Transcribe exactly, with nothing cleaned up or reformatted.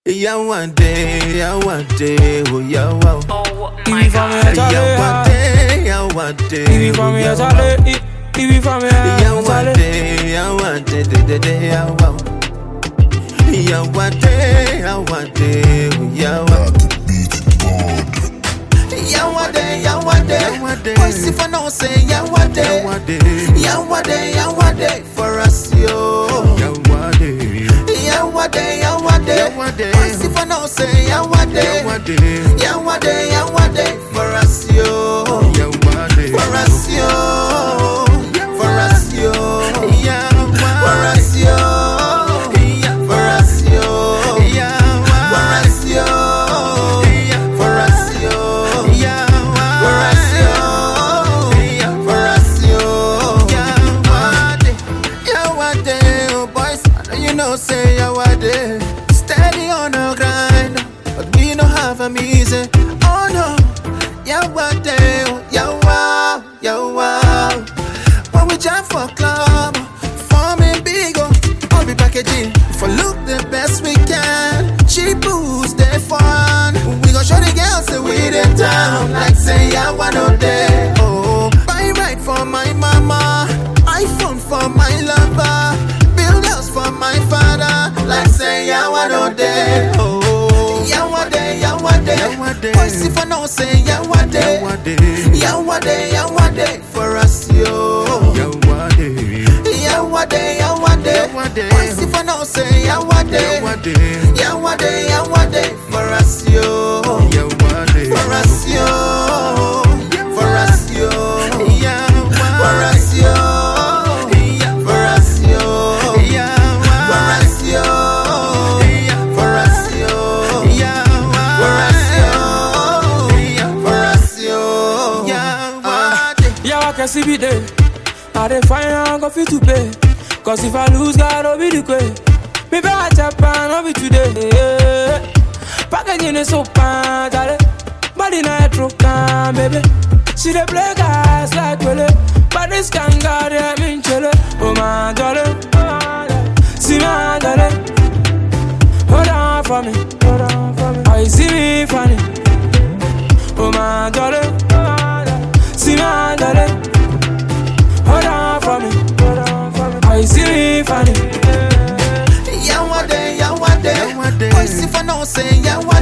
Yawade, Yawade, oh Yawa. Oh my God. Yawade, Yawade, Ibi from here, Charlie. Ibi from here, Yawade, Yawade, de de Yawa. Yawade, Yawade, oh Yawa. Yawade, Yawade, voice if I know say Yawade, Yawade, Yawade, for us yo. Yawade, Yawade, Yawade, voice if I know say Yawade, Yawade, Yawade, for us yo. Yawade, for us yo, for us yo, for us yo, for us yo, for us yo, for us yo. Say Yawade, steady on the grind, but we don't have a easy. Oh no, Yawade, Yawa, Yawa. When we jam for club, forming big, I'll be packaging for look the best we can. Cheap booze, they fun. We gon' show the girls that we in town, like say Yawa no day. Oh, buy right for my mama, iPhone for my lover, build house for my father, like say Yawa no day. Oh, Yawade, Yawade, voice if I know say Yawade, Yawade, Yawade, for us yo. Yawade, Yawade, Yawade, voice if I know say Yawade, Yawade, Yawade, for us yo. For us yo, for us yo, for us yo. See be there, I dey find out go fit to pay. Cause if I lose, God will be the way. Maybe I Japan, I'll be today. Packaging is so pan, body night trocan, baby. She dey play guys like Willie, but this can got them in chile. Oh my darling, see my darling, hold on for me, hold on for me. Oh, you see me funny, oh my darling, see my darling. Hold on for me, hold on for me. I see me funny. Yawade, Yawade, voice if I know say Yawade.